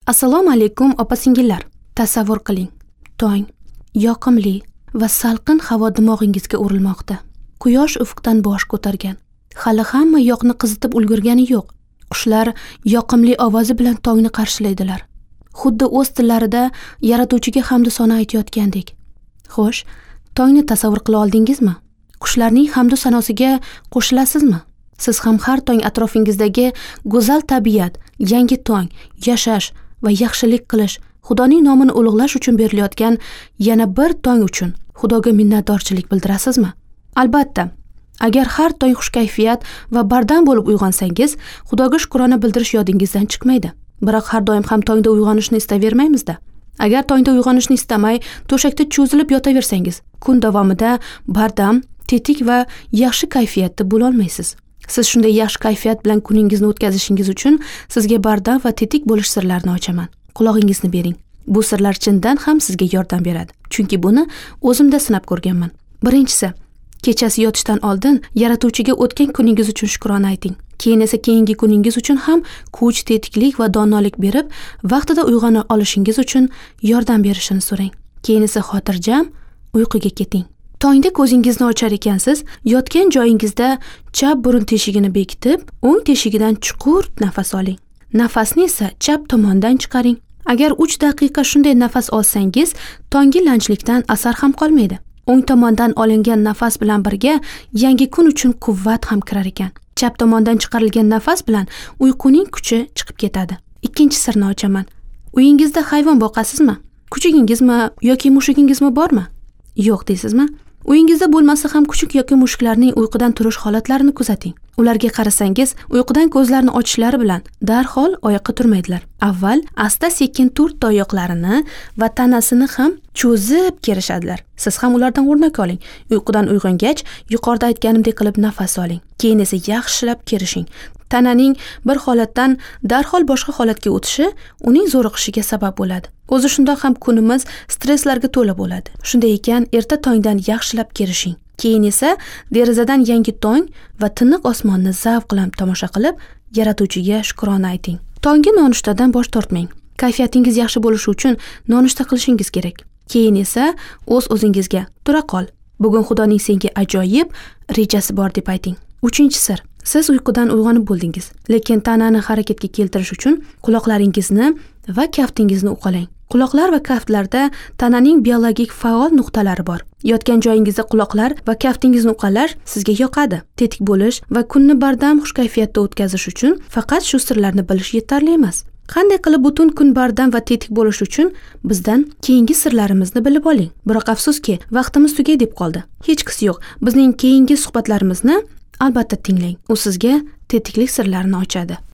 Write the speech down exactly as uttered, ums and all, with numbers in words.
Assalomu alaykum opa-singillar. Tasavvur qiling. Tong, yoqimli va salqin havo dimog'ingizga urilmoqda. Quyosh ufqdan bosh ko'targan. Hali hamma yoqni qizitib ulgurgani yo'q. Qushlar yoqimli ovozi bilan tongni qarshilaydilar. Xuddi o'z tillarida yaratuvchiga hamdu sano aytayotgandek. Xo'sh, tongni tasavvur qila oldingizmi? Qushlarning hamdu sanosiga qo'shilasizmi? Siz ham har tong atrofingizdagi go'zal tabiat, yangi tong, yashash va yaxshilik qilish, Xudoning nomini ulug'lash uchun berilayotgan yana bir tong uchun Xudoga minnatdorchilik bildirasizmi? Albatta, agar har tong xush kayfiyat va bardam bo'lib uyg'onsangiz, Xudoga shukrona bildirish yodingizdan chiqmaydi. Biroq har doim ham tongda uyg'onishni istavermaymiz-da. Agar tongda uyg'onishni istamay, to'shakda cho'zilib yotaversangiz, kun davomida bardam, tetik va yaxshi kayfiyatda bo'la olmaysiz. Siz shunday yaxshi kayfiyat bilan kuningizni o'tkazishingiz uchun sizga bardam va tetik bo'lish sirlarini ochaman. Qulog'ingizni bering. Bu sirlar chindan ham sizga yordam beradi. Chunki buni o'zimda sinab ko'rganman. Birinchisi, kechasi yotishdan oldin yaratuvchiga o'tgan kuningiz uchun shukrona ayting. Keyin esa keyingi kuningiz uchun ham kuch, tetiklik va donolik berib, vaqtida uyg'ona olishingiz uchun yordam berishini so'rang. Keyin esa xotirjam uyquga keting. Tongda ko'zingizni ochar ekansiz, yotgan joyingizda chap burun teshigini bekitib, o'ng teshigidan chuqur nafas oling. Nafasni esa chap tomondan chiqaring. Agar uch daqiqa shunday nafas olsangiz, tonggi lanjlikdan asar ham qolmaydi. O'ng tomondan olingan nafas bilan birga yangi kun uchun quvvat ham kirar ekan. Chap tomondan chiqarilgan nafas bilan uyquning kuchi chiqib ketadi. Ikkinchi sirni ochaman. Uyingizda hayvon boqasizmi? Kuchugingizmi yoki mushugingizmi bormi? Yo'q deysizmi? Uyingizda bo'lmasa ham kuchuk yoki mushuklarning uyqudan turish holatlarini kuzating. Ularga qarasangiz, uyqudan ko'zlarini ochishlari bilan darhol oyoqqa turmaydilar. Avval asta-sekin to'rtta oyoqlarini va tanasini ham cho'zib kerishadilar. Siz ham ulardan o'rnak oling. Uyqudan uyg'ongach, yuqorida aytganimdek qilib nafas oling. Keyin esa yaxshilab kerishing. Tananing bir holatdan darhol boshqa holatga o'tishi uning zo'riqishiga sabab bo'ladi. O'zi shundoq ham kunimiz stresslarga to'la bo'ladi. Shunday ekan, erta tongdan yaxshilab kerishing. Keyin esa derazadan yangi tong va tiniq osmonni zavq bilan tomosha qilib, yaratuvchiga shukrona ayting. Tonggi nonushtadan bosh tortmang. Kayfiyatingiz yaxshi bo'lishi uchun nonushta qilishingiz kerak. Keyin esa o'z-o'zingizga tura qol. Bugun Xudoning senga ajoyib rejasi bor deb ayting. Uchinchi sir. Siz uyqudan uyg'onib bo'ldingiz, lekin tanani harakatga keltirish uchun quloqlaringizni va kaftingizni uqalang. Quloqlar va kaftlarda tananing biologik faol nuqtalari bor. Yotgan joyingizda quloqlar va kaftingizni uqalash sizga yoqadi. Tetik bo'lish va kunni bardam xush kayfiyatda o'tkazish uchun faqat shu sirlarni bilish yetarli emas. Qanday qilib butun kun bardam va tetik bo'lish uchun bizdan keyingi sirlarimizni bilib oling. Biroq afsuski, vaqtimiz tugay deb qoldi. Hech qisi yo'q. Bizning keyingi suhbatlarimizni albatta tinglang. U sizga tetiklik sirlarini ochadi.